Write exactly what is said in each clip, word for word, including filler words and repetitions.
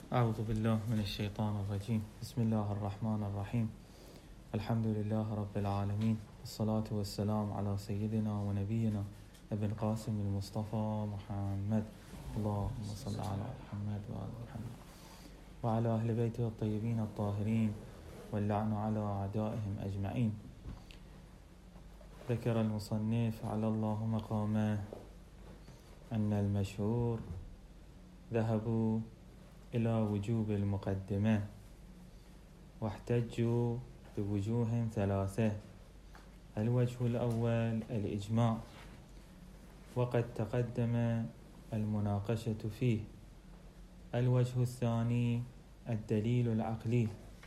أعوذ بالله من الشيطان الرجيم. بسم الله الرحمن الرحيم. الحمد لله رب العالمين، الصلاة والسلام على سيدنا ونبينا أبي القاسم المصطفى محمد. اللهم صل على محمد وآل محمد وعلى أهل بيته الطيبين الطاهرين، واللعن على أعدائهم أجمعين. ذكر المصنف على الله مقامه أن المشهور ذهبوا إلى وجوب المقدمة واحتجوا بوجوه ثلاثة. الوجه الأول الإجماع، وقد تقدم المناقشة فيه. الوجه الثاني الدليل العقلي،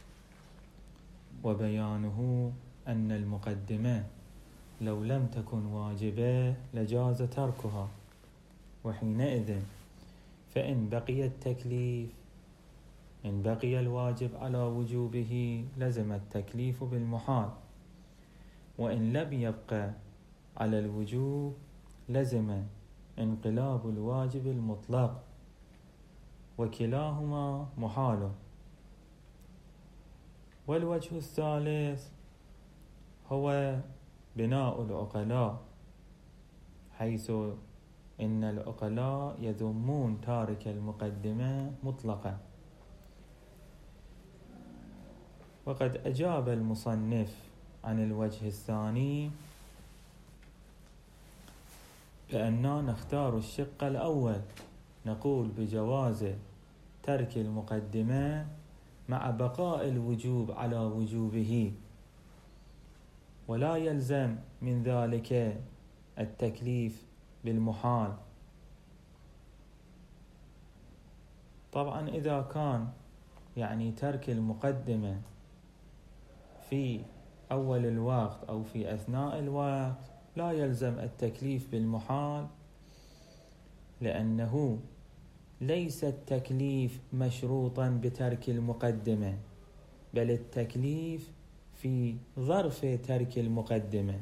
وبيانه أن المقدمة لو لم تكن واجبة لجاز تركها، وحينئذ فإن بقي التكليف إن بقي الواجب على وجوبه لزم التكليف بالمحال، وإن لم يبقى على الوجوب لزم انقلاب الواجب المطلق، وكلاهما محال. والوجه الثالث هو بناء العقلاء، حيث إن العقلاء يذمون تارك المقدمة مطلقا. وقد أجاب المصنف عن الوجه الثاني بأننا نختار الشق الأول، نقول بجواز ترك المقدمة مع بقاء الوجوب على وجوبه، ولا يلزم من ذلك التكليف بالمحال. طبعا إذا كان يعني ترك المقدمة في أول الوقت أو في أثناء الوقت لا يلزم التكليف بالمحال، لأنه ليس التكليف مشروطا بترك المقدمة، بل التكليف في ظرف ترك المقدمة،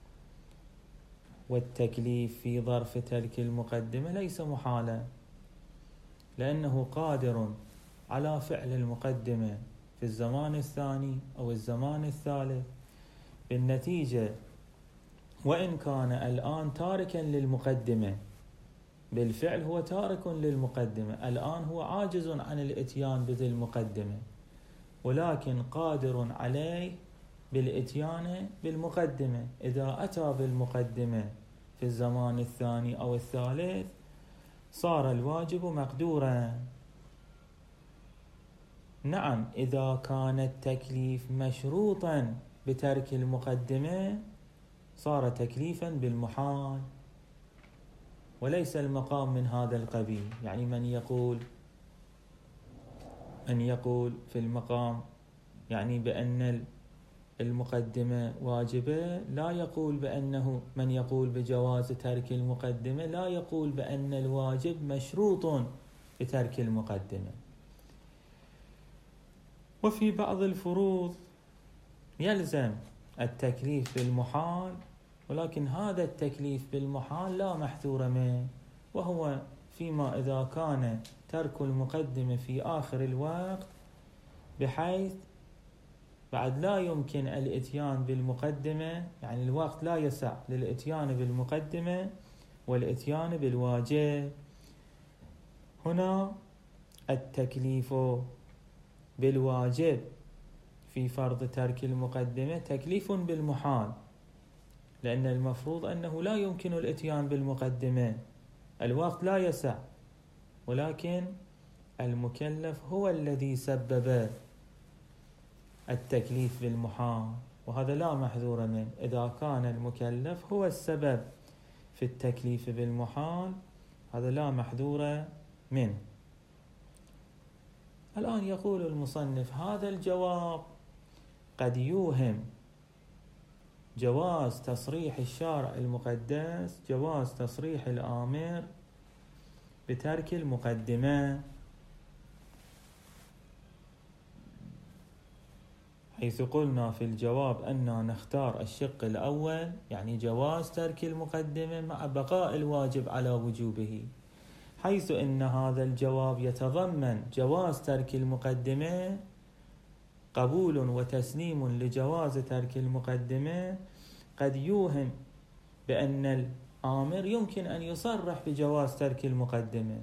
والتكليف في ظرف ترك المقدمة ليس محالا، لأنه قادر على فعل المقدمة في الزمان الثاني أو الزمان الثالث. بالنتيجة وإن كان الآن تاركا للمقدمة، بالفعل هو تارك للمقدمة، الآن هو عاجز عن الاتيان بذي المقدمة، ولكن قادر عليه بالاتيان بالمقدمة. إذا أتى بالمقدمة في الزمان الثاني أو الثالث صار الواجب مقدورا. نعم، إذا كان التكليف مشروطا بترك المقدمة صار تكليفا بالمحال، وليس المقام من هذا القبيل. يعني من يقول من يقول في المقام يعني بأن المقدمة واجبة، لا يقول بأنه من يقول بجواز ترك المقدمة لا يقول بأن الواجب مشروط بترك المقدمة. وفي بعض الفروض يلزم التكليف بالمحال، ولكن هذا التكليف بالمحال لا محذور منه، وهو فيما إذا كان ترك المقدمة في آخر الوقت بحيث بعد لا يمكن الاتيان بالمقدمة، يعني الوقت لا يسع للاتيان بالمقدمة والاتيان بالواجب. هنا التكليف بالواجب في فرض ترك المقدمة تكليف بالمحال، لأن المفروض أنه لا يمكن الاتيان بالمقدمة، الوقت لا يسع، ولكن المكلف هو الذي سبب التكليف بالمحال، وهذا لا محذور منه. إذا كان المكلف هو السبب في التكليف بالمحال هذا لا محذور منه. الآن يقول المصنف هذا الجواب قد يوهم جواز تصريح الشارع المقدس، جواز تصريح الآمر بترك المقدمة، حيث قلنا في الجواب أننا نختار الشق الأول، يعني جواز ترك المقدمة مع بقاء الواجب على وجوبه، حيث إن هذا الجواب يتضمن جواز ترك المقدمة، قبول وتسليم لجواز ترك المقدمة قد يوهم بأن الآمر يمكن أن يصرح بجواز ترك المقدمة،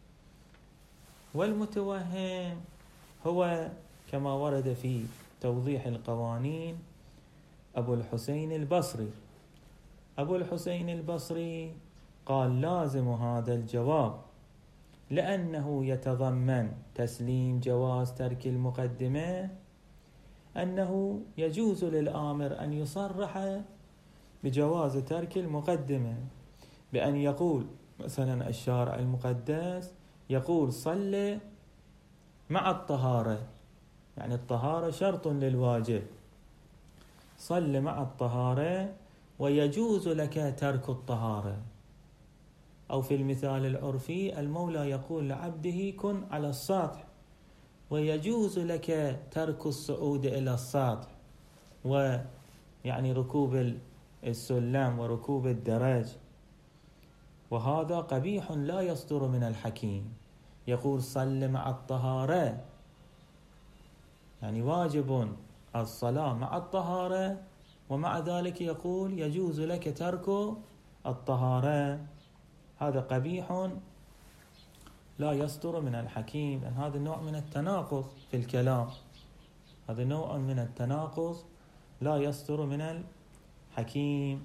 والمتوهم هو كما ورد في توضيح القوانين أبو الحسين البصري. أبو الحسين البصري قال لازم هذا الجواب لأنه يتضمن تسليم جواز ترك المقدمة أنه يجوز للآمر أن يصرح بجواز ترك المقدمة بأن يقول مثلا الشارع المقدس يقول صل مع الطهارة، يعني الطهارة شرط للواجب، صل مع الطهارة ويجوز لك ترك الطهارة. أو في المثال العرفي المولى يقول لعبده كن على السطح ويجوز لك ترك الصعود إلى السطح، ويعني ركوب السلم وركوب الدرج، وهذا قبيح لا يصدر من الحكيم. يقول صل مع الطهارة، يعني واجب الصلاة مع الطهارة، ومع ذلك يقول يجوز لك ترك الطهارة. هذا قبيح لا يصدر من الحكيم، لأن هذا نوع من التناقض في الكلام، هذا نوع من التناقض لا يصدر من الحكيم.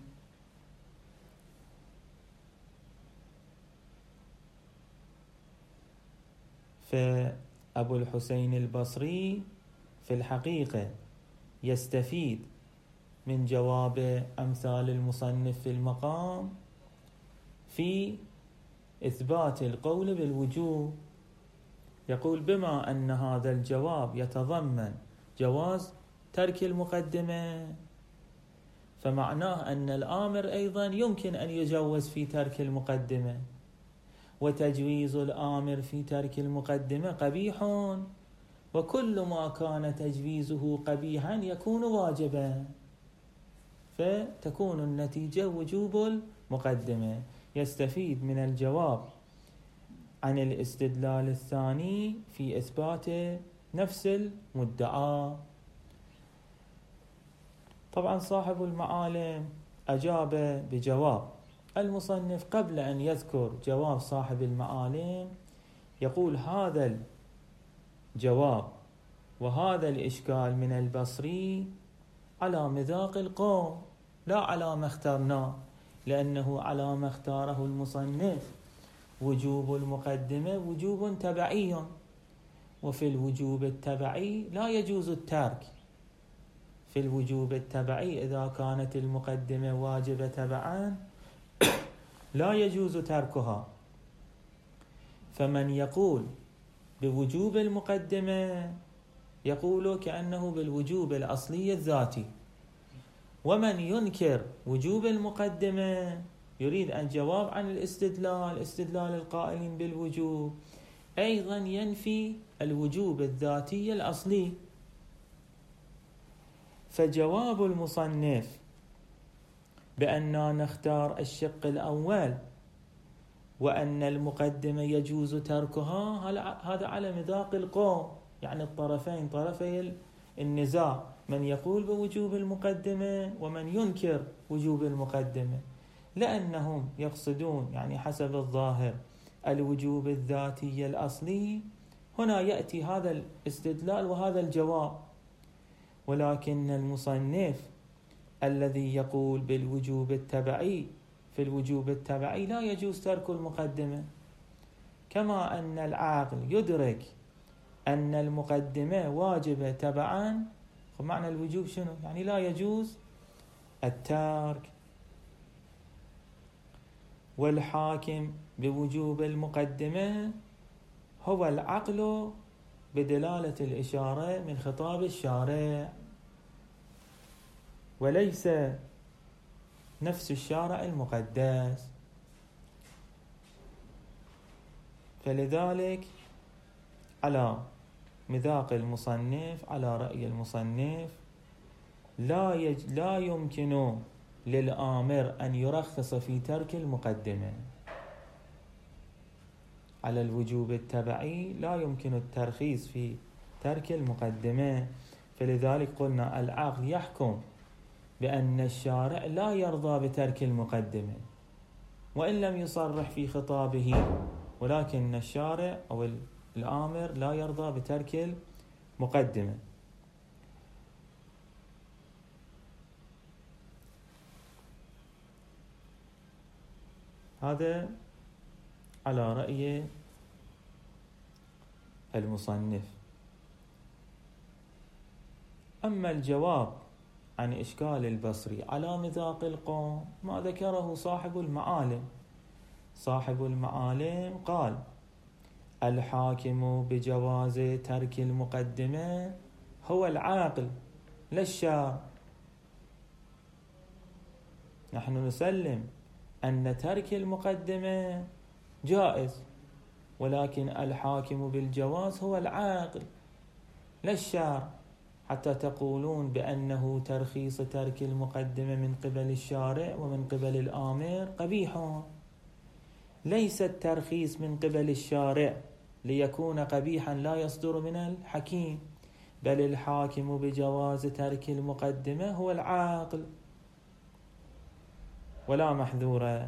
فأبو الحسين البصري في الحقيقة يستفيد من جواب أمثال المصنف في المقام في إثبات القول بالوجوب. يقول بما أن هذا الجواب يتضمن جواز ترك المقدمة فمعناه أن الآمر أيضا يمكن أن يجوز في ترك المقدمة، وتجويز الآمر في ترك المقدمة قبيح، وكل ما كان تجويزه قبيحا يكون واجبا، فتكون النتيجة وجوب المقدمة. يستفيد من الجواب عن الاستدلال الثاني في إثبات نفس المدعى. طبعا صاحب المعالم أجاب بجواب المصنف قبل أن يذكر جواب صاحب المعالم، يقول هذا الجواب وهذا الإشكال من البصري على مذاق القوم لا على ما اخترناه، لأنه على ما اختاره المصنف وجوب المقدمة وجوب تبعي، وفي الوجوب التبعي لا يجوز الترك. في الوجوب التبعي إذا كانت المقدمة واجبة تبعا لا يجوز تركها. فمن يقول بوجوب المقدمة يقول كأنه بالوجوب الأصلي الذاتي، ومن ينكر وجوب المقدمة يريد الجواب عن الاستدلال، استدلال القائلين بالوجوب، أيضا ينفي الوجوب الذاتي الأصلي. فجواب المصنف بأننا نختار الشق الأول وأن المقدمة يجوز تركها، هذا على مذاق القوم، يعني الطرفين طرفي النزاع، من يقول بوجوب المقدمة ومن ينكر وجوب المقدمة، لأنهم يقصدون يعني حسب الظاهر الوجوب الذاتي الأصلي. هنا يأتي هذا الاستدلال وهذا الجواب، ولكن المصنف الذي يقول بالوجوب التبعي في الوجوب التبعي لا يجوز ترك المقدمة، كما أن العقل يدرك أن المقدمة واجبة تبعا. معنى الوجوب شنو؟ يعني لا يجوز الترك. والحاكم بوجوب المقدمة هو العقل بدلالة الإشارة من خطاب الشارع، وليس نفس الشارع المقدس. فلذلك على مذاق المصنف، على رأي المصنف، لا يج... لا يمكن للآمر أن يرخص في ترك المقدمة. على الوجوب التبعي لا يمكن الترخيص في ترك المقدمة، فلذلك قلنا العقل يحكم بأن الشارع لا يرضى بترك المقدمة وإن لم يصرح في خطابه، ولكن الشارع أو الآمر لا يرضى بترك المقدمة. هذا على رأي المصنف. أما الجواب عن إشكال البصري على مذاق القوم ما ذكره صاحب المعالم. صاحب المعالم قال: الحاكم بجواز ترك المقدمة هو العاقل لا الشارع. نحن نسلم أن ترك المقدمة جائز، ولكن الحاكم بالجواز هو العاقل لا الشارع، حتى تقولون بأنه ترخيص ترك المقدمة من قبل الشارع ومن قبل الآمر قبيح. ليس الترخيص من قبل الشارع ليكون قبيحا لا يصدر من الحكيم، بل الحاكم بجواز ترك المقدمة هو العاقل ولا محذورة.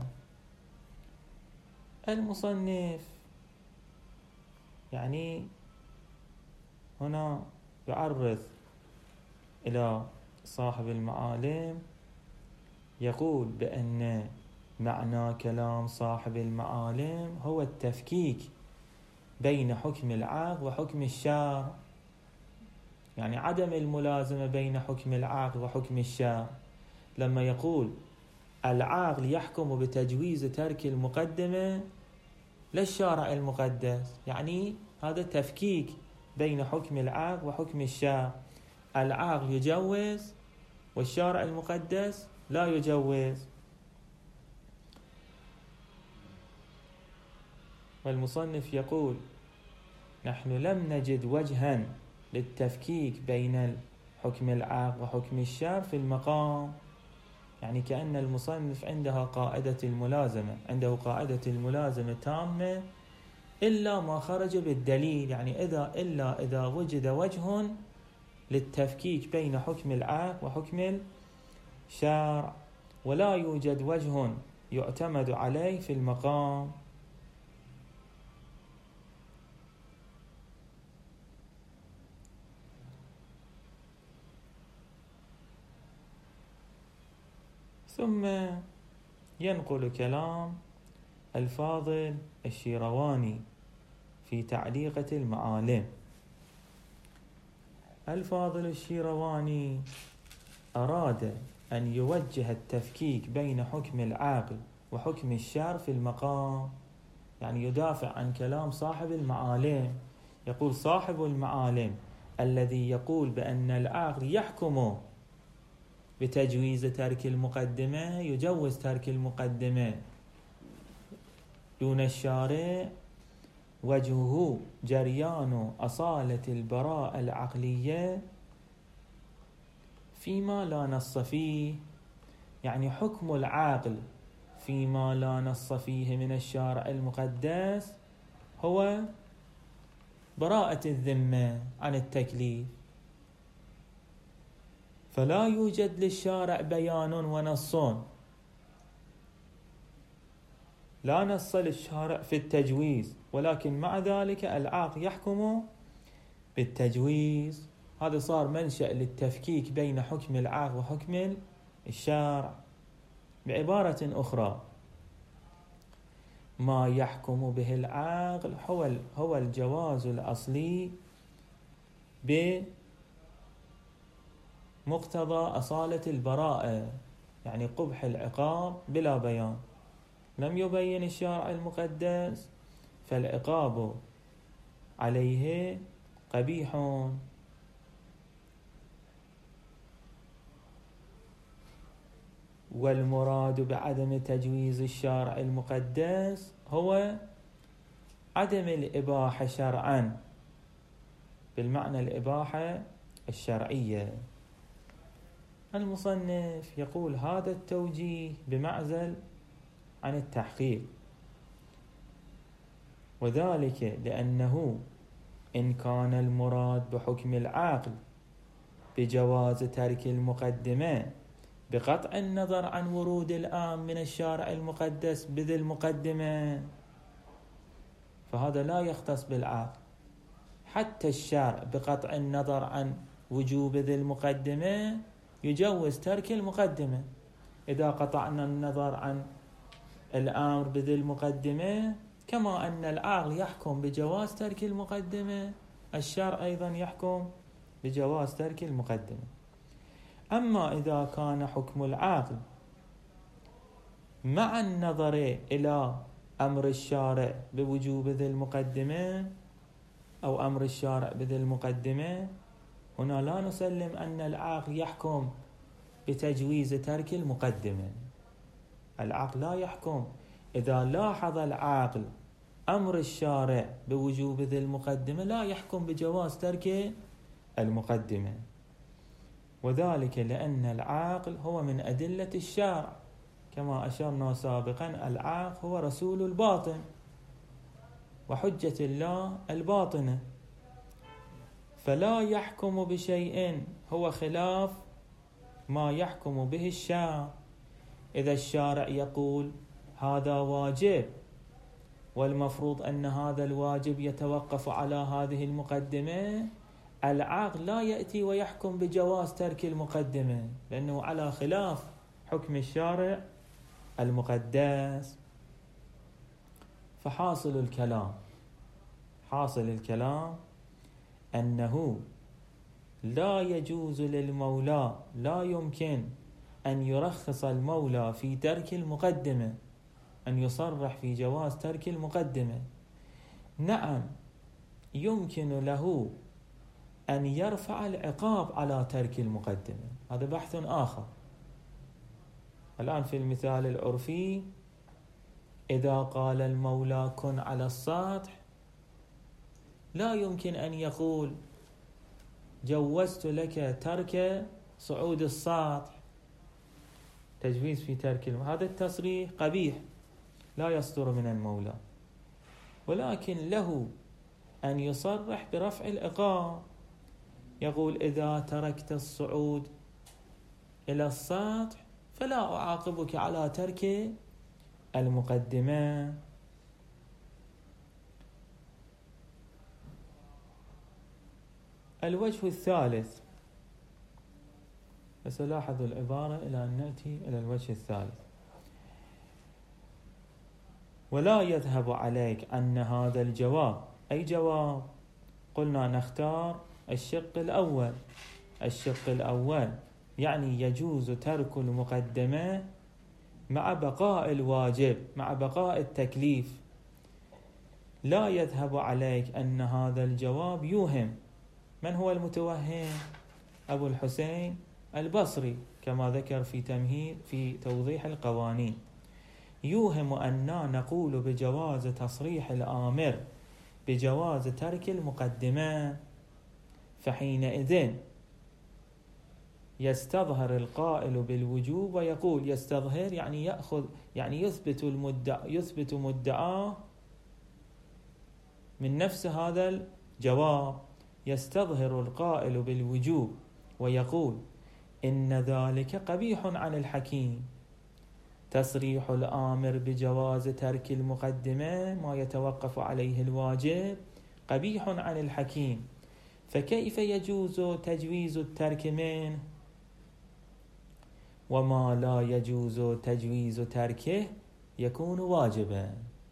المصنف يعني هنا يعرض إلى صاحب المعالم، يقول بأن معنى كلام صاحب المعالم هو التفكيك بين حكم العقل وحكم الشارع، يعني عدم الملازمة بين حكم العقل وحكم الشارع. لما يقول العقل يحكم بتجويز ترك المقدمة لا الشارع المقدس، يعني هذا تفكيك بين حكم العقل وحكم الشارع. العقل يجوز والشارع المقدس لا يجوز. والمصنف يقول: نحن لم نجد وجها للتفكيك بين حكم العقل وحكم الشارع في المقام، يعني كأن المصنف عندها قاعدة الملازمة عنده قاعدة الملازمة تامة إلا ما خرج بالدليل، يعني إذا إلا إذا وجد وجه للتفكيك بين حكم العقل وحكم الشارع، ولا يوجد وجه يعتمد عليه في المقام. ثم ينقل كلام الفاضل الشيرواني في تعليقة المعالم. الفاضل الشيرواني أراد أن يوجه التفكيك بين حكم العقل وحكم الشارع في المقام، يعني يدافع عن كلام صاحب المعالم. يقول صاحب المعالم الذي يقول بأن العقل يحكم بتجويز ترك المقدمة يجوز ترك المقدمة دون الشارع، وجهه جريان أصالة البراءة العقلية فيما لا نص فيه، يعني حكم العقل فيما لا نص فيه من الشارع المقدس هو براءة الذمة عن التكليف، فلا يوجد للشارع بيان ونص. لا نص للشارع في التجويز، ولكن مع ذلك العقل يحكم بالتجويز. هذا صار منشأ للتفكيك بين حكم العقل وحكم الشارع. بعبارة أخرى، ما يحكم به العقل هو هو الجواز الأصلي بمقتضى أصالة البراءة، يعني قبح العقاب بلا بيان. لم يبين الشارع المقدس فالعقاب عليه قبيح. والمراد بعدم تجويز الشارع المقدس هو عدم الإباحة شرعا بالمعنى الإباحة الشرعية. المصنف يقول هذا التوجيه بمعزل عن التحقيق. وذلك لأنه إن كان المراد بحكم العقل بجواز ترك المقدمة بقطع النظر عن ورود الآن من الشارع المقدس بذي المقدمة، فهذا لا يختص بالعقل. حتى الشارع بقطع النظر عن وجوب ذي المقدمة يجوز ترك المقدمة. إذا قطعنا النظر عن الأمر بذي المقدمة، كما أن العقل يحكم بجواز ترك المقدمة، الشرع أيضا يحكم بجواز ترك المقدمة. أما إذا كان حكم العقل مع النظر إلى أمر الشارع بوجوب ذي المقدمة أو أمر الشارع بذي المقدمة، هنا لا نسلم أن العقل يحكم بتجويز ترك المقدمة. العقل لا يحكم. إذا لاحظ العقل أمر الشارع بوجوب ذي المقدمة لا يحكم بجواز ترك المقدمة، وذلك لأن العقل هو من أدلة الشرع، كما أشرنا سابقا العقل هو رسول الباطن وحجة الله الباطنة، فلا يحكم بشيء هو خلاف ما يحكم به الشرع. إذا الشارع يقول هذا واجب والمفروض أن هذا الواجب يتوقف على هذه المقدمة، العقل لا يأتي ويحكم بجواز ترك المقدمة، لأنه على خلاف حكم الشارع المقدس. فحاصل الكلام حاصل الكلام أنه لا يجوز للمولى، لا يمكن أن يرخص المولى في ترك المقدمة، أن يصرح في جواز ترك المقدمة. نعم يمكن له أن يرفع العقاب على ترك المقدمة، هذا بحث آخر. الآن في المثال العرفي إذا قال المولى كن على السطح، لا يمكن أن يقول جوزت لك ترك صعود السطح، تجويز في ترك الم... هذا التصريح قبيح لا يصدر من المولى، ولكن له أن يصرح برفع العقاب، يقول إذا تركت الصعود إلى السطح فلا أعاقبك على ترك المقدمة. الوجه الثالث، فسلاحظ العبارة إلى أن نأتي إلى الوجه الثالث. ولا يذهب عليك أن هذا الجواب، أي جواب؟ قلنا نختار الشق الأول. الشق الأول يعني يجوز ترك المقدمة مع بقاء الواجب، مع بقاء التكليف. لا يذهب عليك أن هذا الجواب يوهم. من هو المتوهم؟ أبو الحسين البصري، كما ذكر في تمهيد في توضيح القوانين. يوهم أننا نقول بجواز تصريح الآمر بجواز ترك المقدمة، فحينئذ يستظهر القائل بالوجوب ويقول، يستظهر يعني يأخذ، يعني يثبت المدعى يثبت مدعاه من نفس هذا الجواب. يستظهر القائل بالوجوب ويقول إن ذلك قبيح عن الحكيم. تصريح الآمر بجواز ترك المقدمة ما يتوقف عليه الواجب قبيح عن الحكيم، فكيف يجوز تجويز الترك منه؟ وما لا يجوز تجويز تركه يكون واجبا.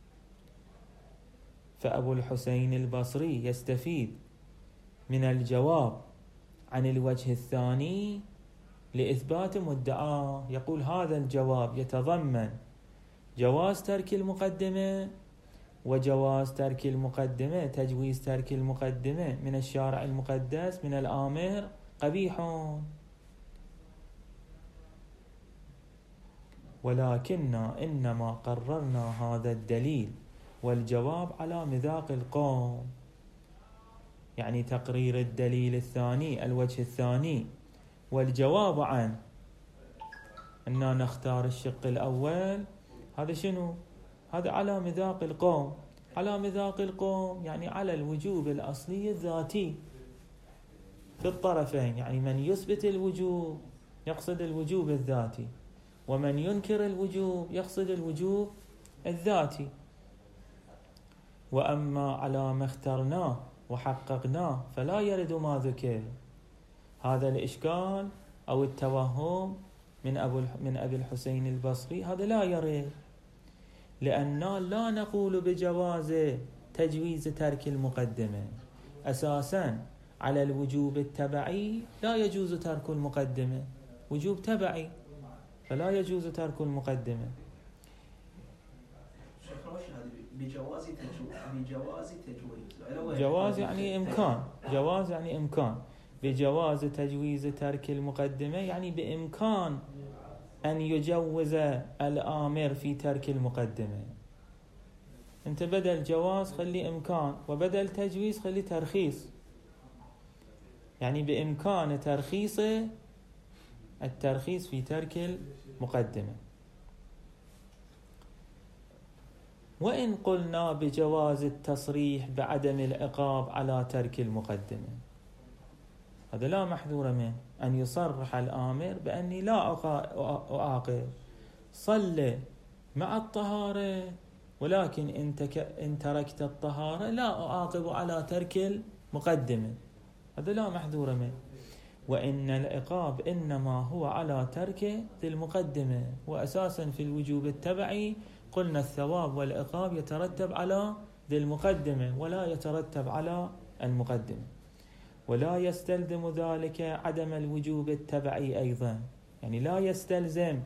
فأبو الحسين البصري يستفيد من الجواب عن الوجه الثاني لإثبات مدعاه، يقول هذا الجواب يتضمن جواز ترك المقدمة وجواز ترك المقدمة، تجويز ترك المقدمة من الشارع المقدس من الآمر قبيح، ولكننا إنما قررنا هذا الدليل والجواب على مذاق القوم، يعني تقرير الدليل الثاني الوجه الثاني والجواب عن أننا نختار الشق الأول، هذا شنو؟ هذا على مذاق القوم. على مذاق القوم يعني على الوجوب الأصلي الذاتي في الطرفين، يعني من يثبت الوجوب يقصد الوجوب الذاتي، ومن ينكر الوجوب يقصد الوجوب الذاتي. وأما على ما اخترناه وحققناه فلا يرد ما ذكر. هذا الإشكال أو التوهم من أبو من أبي الحسين البصري هذا لا يرد، لأننا لا نقول بجواز تجويز ترك المقدمة. أساساً على الوجوب التبعي لا يجوز ترك المقدمة، وجوب تبعي فلا يجوز ترك المقدمة. بجواز بجواز تجويز، جواز يعني إمكان، جواز يعني إمكان، بجواز تجويز ترك المقدمة يعني بإمكان أن يجوز الآمر في ترك المقدمة. أنت بدل جواز خلي إمكان، وبدل تجويز خلي ترخيص، يعني بإمكان ترخيص الترخيص في ترك المقدمة. وإن قلنا بجواز التصريح بعدم العقاب على ترك المقدمة، هذا لا محذور منه، أن يصرح الآمر بأني لا أعاقب، صل مع الطهارة ولكن إن تركت الطهارة لا أعاقب على ترك المقدمة، هذا لا محذور منه. وإن العقاب إنما هو على ترك ذي المقدمة، وأساسا في الوجوب التبعي قلنا الثواب والعقاب يترتب على ذي المقدمة ولا يترتب على المقدمة. ولا يستلزم ذلك عدم الوجوب التبعي أيضا، يعني لا يستلزم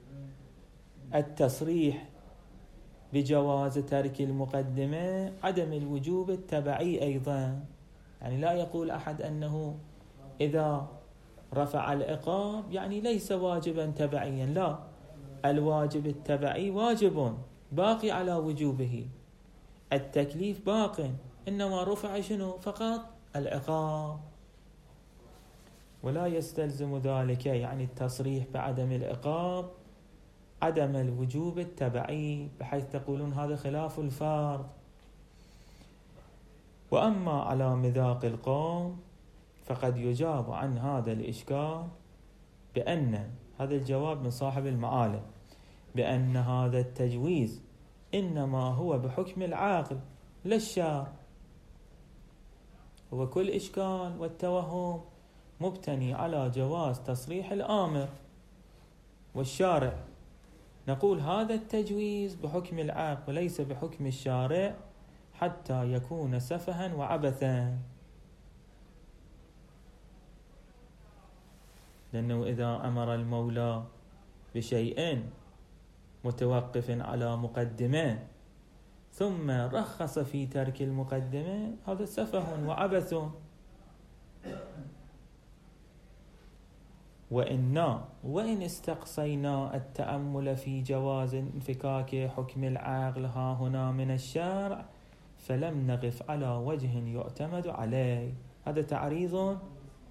التصريح بجواز ترك المقدمة عدم الوجوب التبعي أيضا. يعني لا يقول أحد أنه إذا رفع العقاب يعني ليس واجبا تبعيا، لا، الواجب التبعي واجب باقي على وجوبه، التكليف باق، إنما رفع شنو فقط العقاب. ولا يستلزم ذلك يعني التصريح بعدم العقاب عدم الوجوب التبعي، بحيث تقولون هذا خلاف الفرض. وأما على مذاق القوم فقد يجاب عن هذا الإشكال بأن، هذا الجواب من صاحب المعالم، بأن هذا التجويز إنما هو بحكم العاقل لا الشارع. هو كل إشكال والتوهم مبتني على جواز تصريح الآمر والشارع، نقول هذا التجويز بحكم العاقل وليس بحكم الشارع حتى يكون سفها وعبثا. لأنه إذا أمر المولى بشيء متوقف على مقدمة ثم رخص في ترك المقدمة هذا سفه وعبث. وإن وإن استقصينا التأمل في جواز انفكاك حكم العقل ها هنا من الشرع فلم نقف على وجه يعتمد عليه. هذا تعريض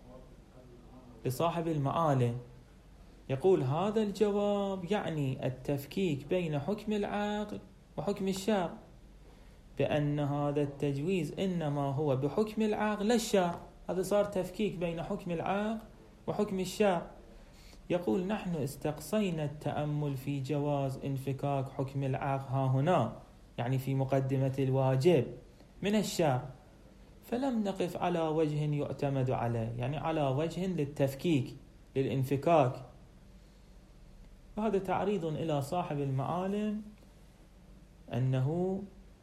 لصاحب المعالم، يقول هذا الجواب يعني التفكيك بين حكم العقل وحكم الشرع، بأن هذا التجويز إنما هو بحكم العقل لا الشرع. هذا صار تفكيك بين حكم العقل وحكم الشرع. يقول نحن استقصينا التأمل في جواز انفكاك حكم العقل ها هنا، يعني في مقدمة الواجب من الشرع، فلم نقف على وجه يعتمد عليه، يعني على وجه للتفكيك للانفكاك. وهذا تعريض إلى صاحب المعالم أنه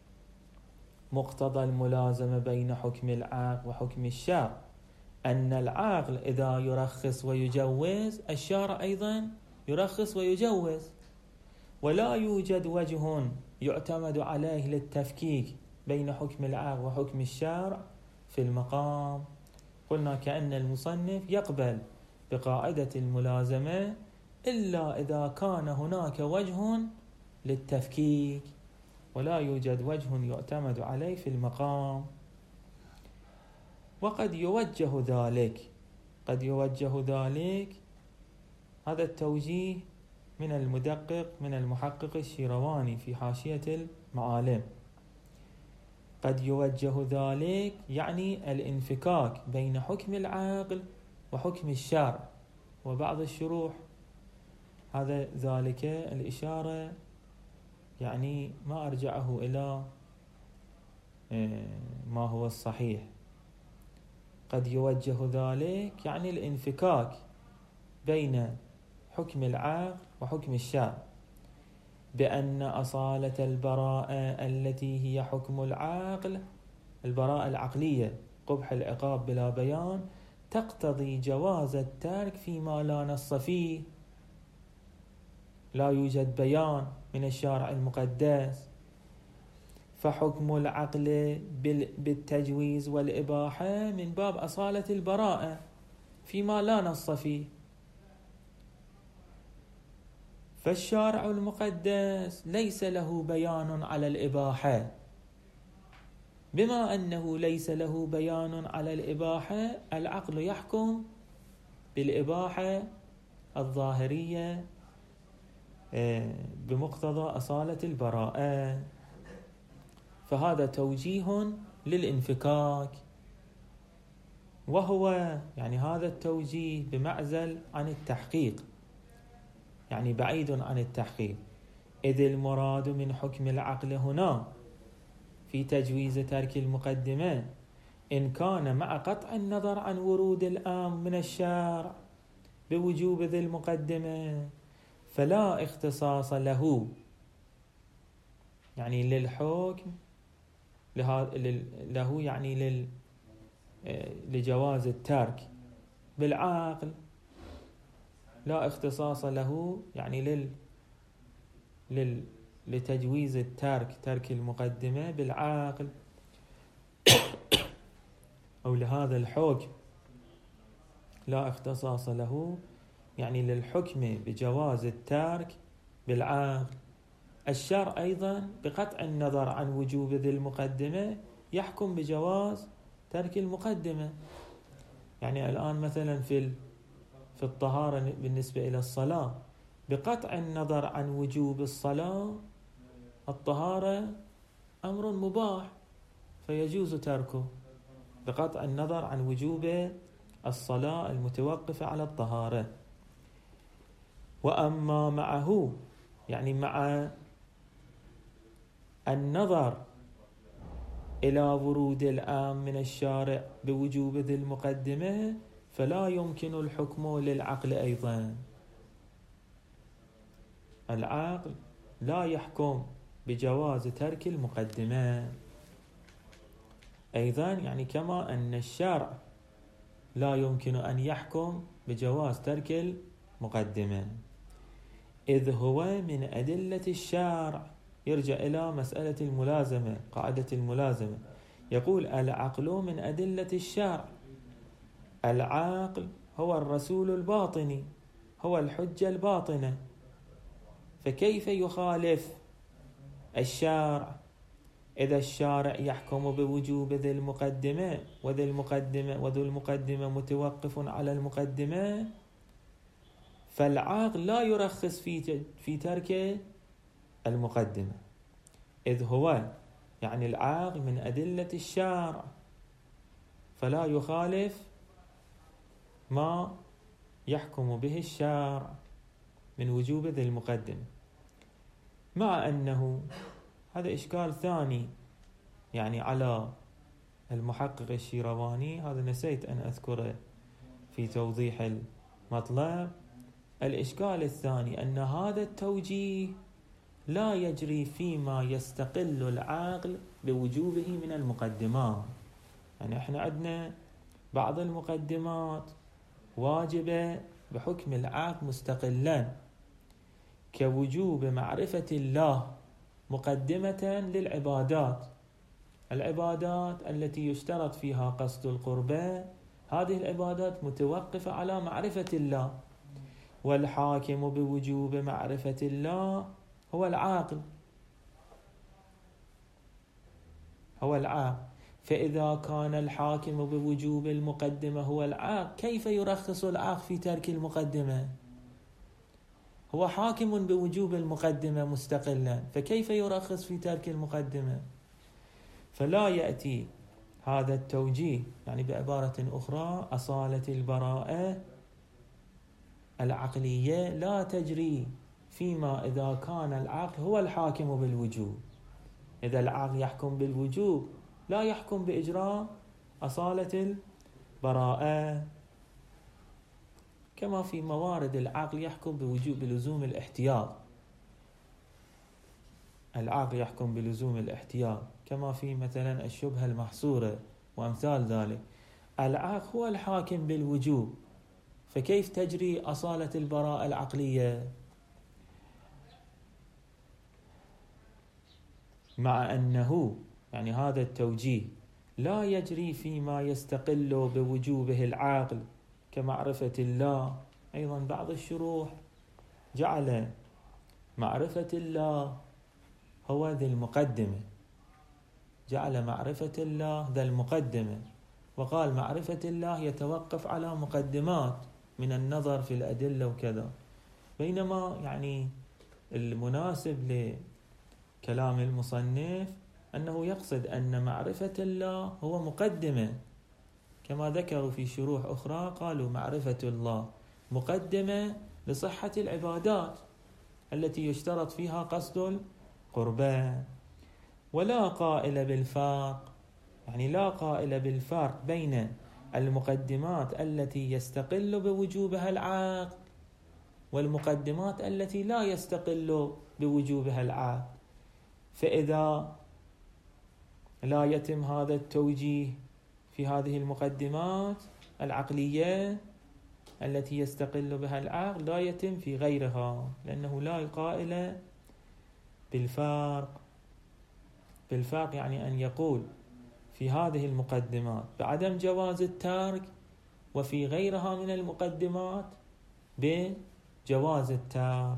مقتضى الملازمة بين حكم العقل وحكم الشرع أن العقل إذا يرخص ويجوز الشارع أيضا يرخص ويجوز، ولا يوجد وجه يعتمد عليه للتفكيك بين حكم العقل وحكم الشارع في المقام. قلنا كأن المصنف يقبل بقاعدة الملازمة إلا إذا كان هناك وجه للتفكيك، ولا يوجد وجه يعتمد عليه في المقام. وقد يوجه ذلك قد يوجه ذلك هذا التوجيه من المدقق من المحقق الشيرواني في حاشية المعالم، قد يوجه ذلك يعني الانفكاك بين حكم العقل وحكم الشرع. وبعض الشروح هذا ذلك الإشارة يعني ما أرجعه إلى ما هو الصحيح. قد يوجه ذلك يعني الانفكاك بين حكم العقل وحكم الشرع، بأن أصالة البراءة التي هي حكم العقل، البراءة العقلية قبح العقاب بلا بيان، تقتضي جواز الترك فيما لا نص فيه، لا يوجد بيان من الشارع المقدس. فحكم العقل بالتجويز والإباحة من باب أصالة البراءة فيما لا نص فيه. فالشارع المقدس ليس له بيان على الإباحة، بما أنه ليس له بيان على الإباحة العقل يحكم بالإباحة الظاهرية بمقتضى أصالة البراءة. فهذا توجيه للانفكاك، وهو يعني هذا التوجيه بمعزل عن التحقيق، يعني بعيد عن التحقيق، إذ المراد من حكم العقل هنا في تجويز ترك المقدمة إن كان مع قطع النظر عن ورود الأمر من الشارع بوجوب ذي المقدمة فلا اختصاص له، يعني للحكم له يعني لل لجواز الترك بالعقل، لا اختصاص له يعني لل لل لتجويز الترك ترك المقدمة بالعقل، أو لهذا الحكم لا اختصاص له يعني للحكم بجواز الترك بالعقل. الشرع أيضا بقطع النظر عن وجوب ذي المقدمة يحكم بجواز ترك المقدمة. يعني الآن مثلا في في الطهارة بالنسبة إلى الصلاة، بقطع النظر عن وجوب الصلاة الطهارة أمر مباح فيجوز تركه بقطع النظر عن وجوب الصلاة المتوقفة على الطهارة. وأما معه يعني مع النظر إلى ورود الآن من الشارع بوجوب ذي المقدمة فلا يمكن الحكم للعقل أيضا. العقل لا يحكم بجواز ترك المقدمة أيضا، يعني كما أن الشرع لا يمكن أن يحكم بجواز ترك المقدمة، إذ هو من أدلة الشرع. يرجع إلى مسألة الملازمة، قاعدة الملازمة، يقول العقل من أدلة الشرع. العقل هو الرسول الباطني، هو الحجة الباطنة، فكيف يخالف الشارع إذا الشارع يحكم بوجوب ذي المقدمة وذي المقدمة وذو المقدمة متوقف على المقدمة؟ فالعقل لا يرخص في في ترك المقدمة، إذ هو يعني العقل من أدلة الشارع فلا يخالف ما يحكم به الشارع من وجوب ذي المقدمة. مع أنه هذا إشكال ثاني يعني على المحقق الشيرواني، هذا نسيت أن أذكره في توضيح المطلب. الإشكال الثاني أن هذا التوجيه لا يجري فيما يستقل العقل بوجوبه من المقدمات. يعني احنا عندنا بعض المقدمات واجبة بحكم العقل مستقلا، كوجوب معرفة الله مقدمة للعبادات. العبادات التي يشترط فيها قصد القربة، هذه العبادات متوقفة على معرفة الله، والحاكم بوجوب معرفة الله هو العاقل، هو العاقل. فإذا كان الحاكم بوجوب المقدمة هو العاقل، كيف يرخص العاقل في ترك المقدمة؟ هو حاكم بوجوب المقدمة مستقلا، فكيف يرخص في ترك المقدمة؟ فلا يأتي هذا التوجيه، يعني بعبارة أخرى أصالة البراءة العقلية لا تجري فيما إذا كان العقل هو الحاكم بالوجوب. إذا العقل يحكم بالوجوب لا يحكم بإجراء أصالة البراءة، كما في موارد العقل يحكم بوجوب بلزوم الاحتياط. العقل يحكم بلزوم الاحتياط كما في مثلا الشبهة المحصورة وأمثال ذلك. العقل هو الحاكم بالوجوب، فكيف تجري أصالة البراءة العقلية؟ مع أنه يعني هذا التوجيه لا يجري فيما يستقل بوجوبه العقل كمعرفة الله. أيضا بعض الشروح جعل معرفة الله هو ذي المقدمة، جعل معرفة الله ذا المقدمة، وقال معرفة الله يتوقف على مقدمات من النظر في الأدلة وكذا. بينما يعني المناسب لكلام المصنف أنه يقصد أن معرفة الله هو مقدمة، كما ذكروا في شروح أخرى قالوا معرفة الله مقدمة لصحة العبادات التي يشترط فيها قصد القربان. ولا قائل بالفرق، يعني لا قائل بالفرق بين المقدمات التي يستقل بوجوبها العقل والمقدمات التي لا يستقل بوجوبها العقل. فإذا لا يتم هذا التوجيه في هذه المقدمات العقلية التي يستقل بها العقل لا يتم في غيرها، لأنه لا قائل بالفرق. بالفرق يعني أن يقول في هذه المقدمات بعدم جواز الترك، وفي غيرها من المقدمات بجواز الترك.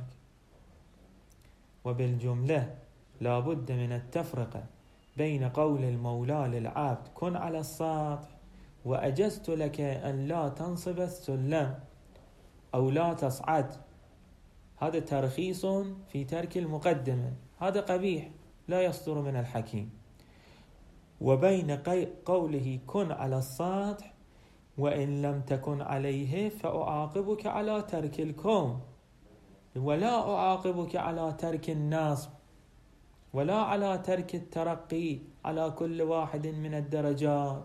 وبالجملة لا بد من التفرقة بين قول المولى للعبد كن على السطح وأجزت لك أن لا تنصب السلم أو لا تصعد، هذا ترخيص في ترك المقدمة، هذا قبيح لا يصدر من الحكيم. وبين قوله كن على السطح وإن لم تكن عليه فأعاقبك على ترك الكون، ولا أعاقبك على ترك النصب ولا على ترك الترقي على كل واحد من الدرجات،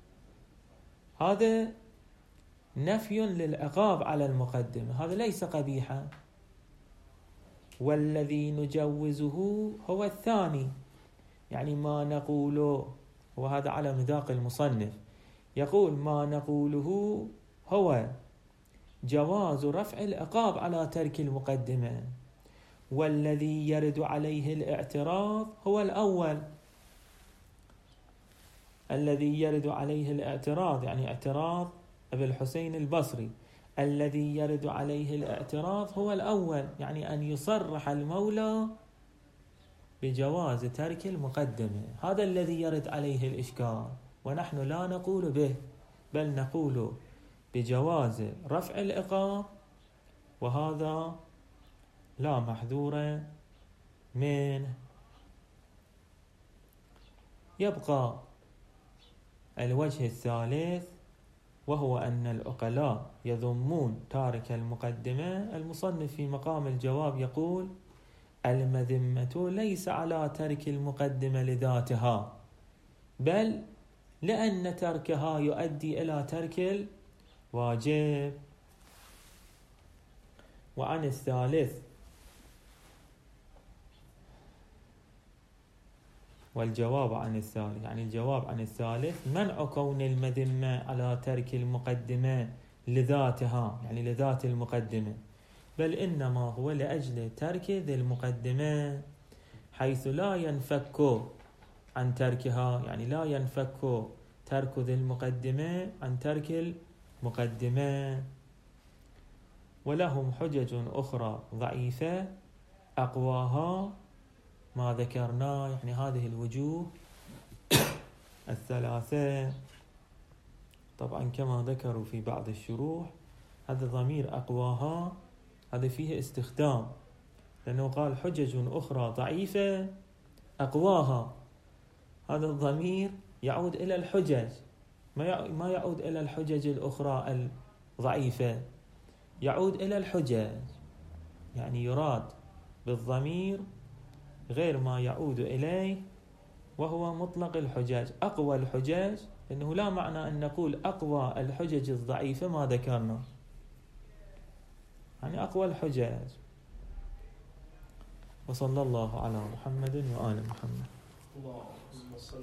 هذا نفي للعقاب على المقدمة، هذا ليس قبيحا. والذي نجوزه هو الثاني، يعني ما نقوله، وهذا على مذاق المصنف، يقول ما نقوله هو جواز رفع العقاب على ترك المقدمة، والذي يرد عليه الاعتراض هو الأول. الذي يرد عليه الاعتراض يعني اعتراض أبي الحسين البصري، الذي يرد عليه الاعتراض هو الأول، يعني أن يصرح المولى بجواز ترك المقدمة، هذا الذي يرد عليه الإشكال، ونحن لا نقول به، بل نقول بجواز رفع العقاب، وهذا لا محذور منه. يبقى الوجه الثالث، وهو أن العقلاء يذمون تارك المقدمة. المصنف في مقام الجواب يقول المذمة ليس على ترك المقدمة لذاتها، بل لأن تركها يؤدي إلى ترك الواجب. وعن الثالث والجواب عن الثالث، يعني الجواب عن الثالث منع كون المذمة على ترك المقدمة لذاتها، يعني لذات المقدمة، بل إنما هو لأجل ترك ذي المقدمة، حيث لا ينفك عن تركها، يعني لا ينفك ترك ذي المقدمة عن ترك المقدمة. ولهم حجج أخرى ضعيفة أقواها ما ذكرنا، يعني هذه الوجوه الثلاثة. طبعا كما ذكروا في بعض الشروح هذا ضمير أقواها هذا فيه هذا الضمير يعود إلى الحجج، ما يعود إلى الحجج الأخرى الضعيفة، يعود إلى الحجج. يعني يراد بالضمير غير ما يعود إليه وهو مطلق الحجاج. أقوى الحجاج، إنه لا معنى أن نقول أقوى الحجج الضعيفة ما ذكرنا، يعني أقوى الحجاج. وصلى الله على محمد وآل محمد. اللهم صل